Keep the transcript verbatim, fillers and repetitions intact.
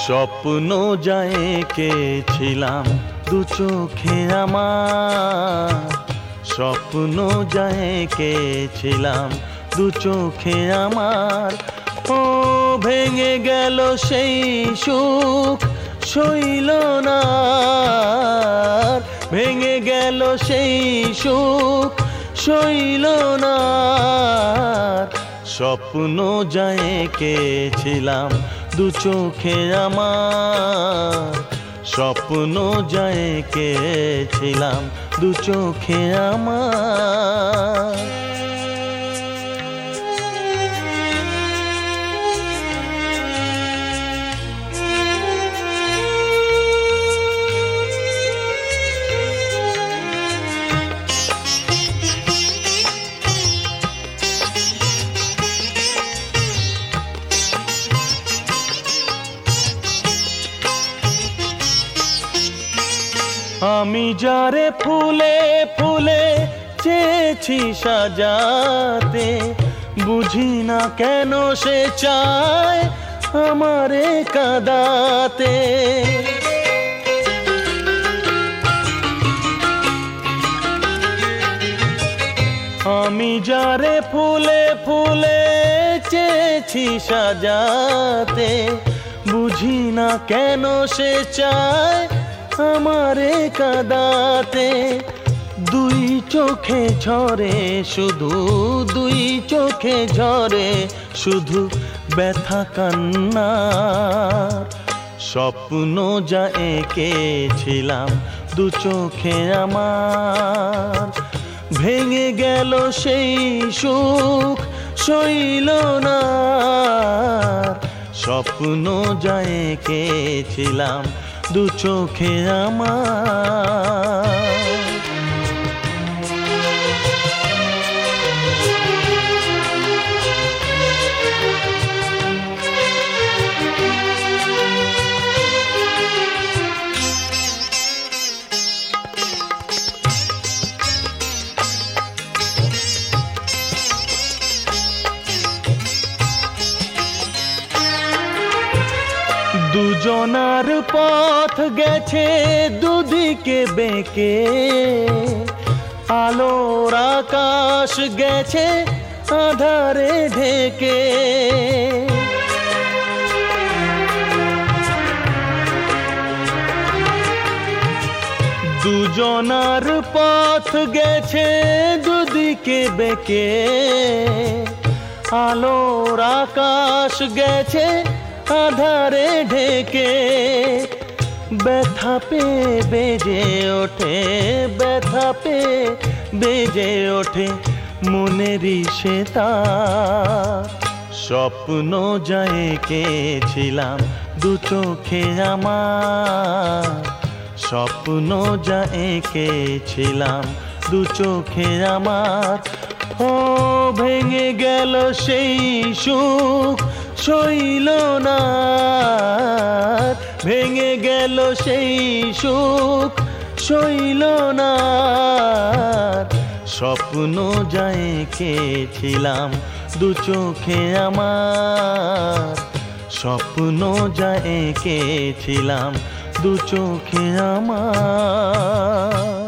স্বপ্ন যায় এঁকেছিলাম দু চোখে আমার, স্বপ্ন যায় এঁকেছিলাম দু চোখে আমার। ও ভেঙে গেল সেই সুখ সইল না, ভেঙে গেল সেই সুখ সইল না। স্বপ্ন যায় এঁকেছিলাম দু চোখে আমার, স্বপ্ন যায় এঁকেছিলাম দু চোখে আমার। আমি যারে ফুলে ফুলে চেয়েছি সাজাতে, বুঝি না কেন সে চায় আমারে কাঁদাতে। আমি যারে ফুলে ফুলে চেয়েছি সাজাতে, বুঝি না কেন সে চায় আমারে কাঁদাতে। দুই চোখে ঝরে শুধু, দুই চোখে ঝরে শুধু ব্যথা কান্নার। স্বপ্ন যা এঁকেছিলাম দু চোখে আমার, ভেঙে গেল সেই সুখ সইল না। স্বপ্ন যা এঁকেছিলাম দু চোখে আমার। দুজনার পথ গেছে দুদিকে বেঁকে, আলোর আকাশ গেছে আধারে ঢেকে। দুজনার পথ গেছে দুদিকে বেঁকে, আলোর আকাশ গেছে আধারে ঢেকে। ব্যথা পে বেজে ওঠে, ব্যথা পে বেজে ওঠে মনেরই সে তার। স্বপ্ন যা এঁকেছিলাম দু চোখে আমার, স্বপ্ন যা এঁকেছিলাম দু চোখে আমার। ও ভেঙে গেল সেই সুখ সইল না, ভেঙে গেল সেই সুখ সইল না। স্বপ্ন যা এঁকেছিলাম দু চোখে আমার, স্বপ্ন যা এঁকেছিলাম দু চোখে আমার।